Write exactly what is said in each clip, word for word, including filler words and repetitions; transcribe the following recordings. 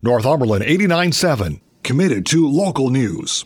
Northumberland eighty-nine seven, committed to local news.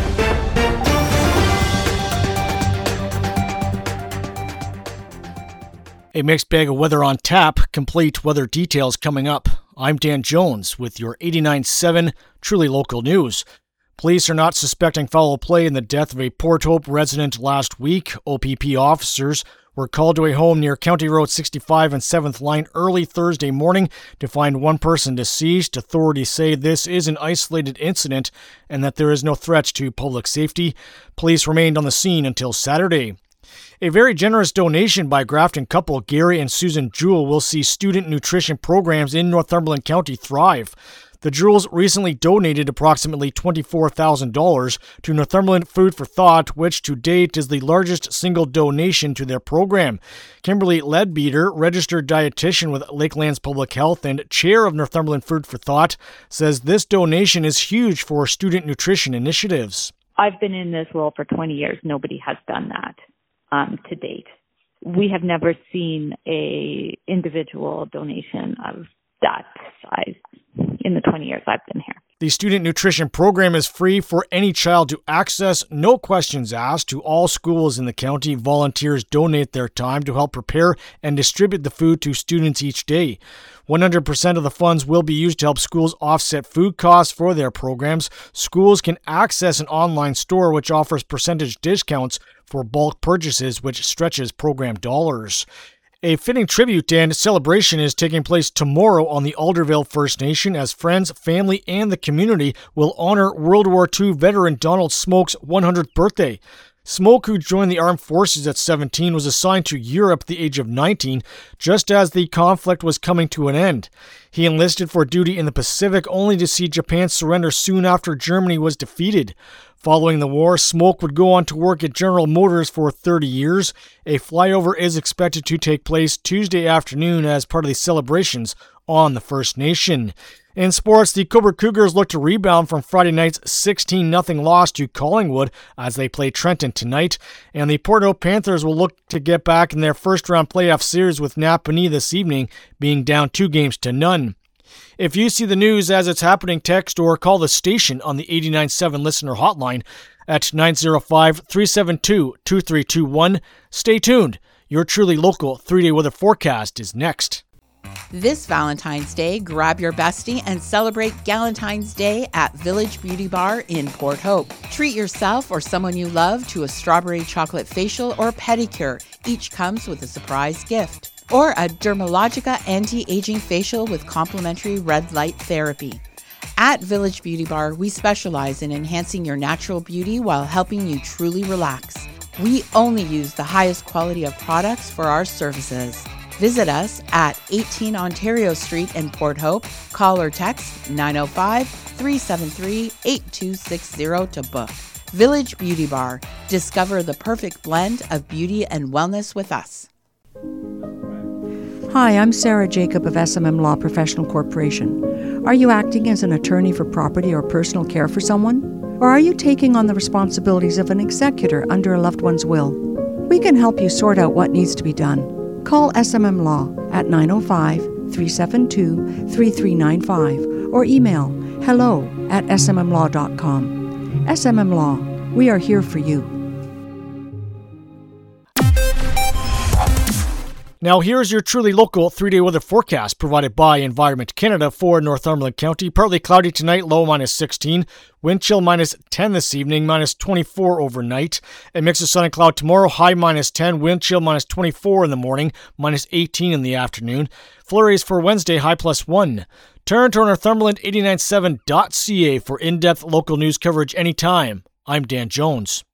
A mixed bag of weather on tap, complete weather details coming up. I'm Dan Jones with your eighty-nine seven truly local news. Police are not suspecting foul play in the death of a Port Hope resident last week. O P P officers were called to a home near County Road sixty-five and seventh Line early Thursday morning to find one person deceased. Authorities say this is an isolated incident and that there is no threat to public safety. Police remained on the scene until Saturday. A very generous donation by Grafton couple Gary and Susan Jewell will see student nutrition programs in Northumberland County thrive. The Jewells recently donated approximately twenty-four thousand dollars to Northumberland Food for Thought, which to date is the largest single donation to their program. Kimberly Ledbeater, registered dietitian with Lakelands Public Health and chair of Northumberland Food for Thought, says this donation is huge for student nutrition initiatives. I've been in this role for twenty years. Nobody has done that um, to date. We have never seen a individual donation of that size in the twenty years I've been here. The student nutrition program is free for any child to access, no questions asked, to all schools in the county. Volunteers donate their time to help prepare and distribute the food to students each day. one hundred percent of the funds will be used to help schools offset food costs for their programs. Schools can access an online store which offers percentage discounts for bulk purchases, which stretches program dollars. A fitting tribute and celebration is taking place tomorrow on the Alderville First Nation as friends, family, and the community will honor World War Two veteran Donald Smoke's one hundredth birthday. Smoke, who joined the armed forces at seventeen, was assigned to Europe at the age of nineteen, just as the conflict was coming to an end. He enlisted for duty in the Pacific, only to see Japan surrender soon after Germany was defeated. Following the war, Smoke would go on to work at General Motors for thirty years. A flyover is expected to take place Tuesday afternoon as part of the celebrations on the First Nation. In sports, the Cobourg Cougars look to rebound from Friday night's sixteen nothing loss to Collingwood as they play Trenton tonight. And the Port Hope Panthers will look to get back in their first-round playoff series with Napanee this evening, being down two games to none. If you see the news as it's happening, text or call the station on the eighty-nine seven listener hotline at nine oh five, three seven two, two three two one. Stay tuned. Your truly local three-day weather forecast is next. This Valentine's Day, grab your bestie and celebrate Galentine's Day at Village Beauty Bar in Port Hope. Treat yourself or someone you love to a strawberry chocolate facial or pedicure. Each comes with a surprise gift. Or a Dermalogica anti-aging facial with complimentary red light therapy. At Village Beauty Bar, we specialize in enhancing your natural beauty while helping you truly relax. We only use the highest quality of products for our services. Visit us at eighteen Ontario Street in Port Hope. Call or text nine oh five, three seven three, eight two six zero to book. Village Beauty Bar. Discover the perfect blend of beauty and wellness with us. Hi, I'm Sarah Jacob of S M M Law Professional Corporation. Are you acting as an attorney for property or personal care for someone? Or are you taking on the responsibilities of an executor under a loved one's will? We can help you sort out what needs to be done. Call S M M Law at nine oh five, three seven two, three three nine five or email hello at s m m law dot com. S M M Law, we are here for you. Now here's your truly local three-day weather forecast provided by Environment Canada for Northumberland County. Partly cloudy tonight, low minus sixteen. Wind chill minus ten this evening, minus twenty-four overnight. A mix of sun and cloud tomorrow, high minus ten. Wind chill minus twenty-four in the morning, minus eighteen in the afternoon. Flurries for Wednesday, high plus one. Turn to Northumberland eighty-nine seven dot c a for in-depth local news coverage anytime. I'm Dan Jones.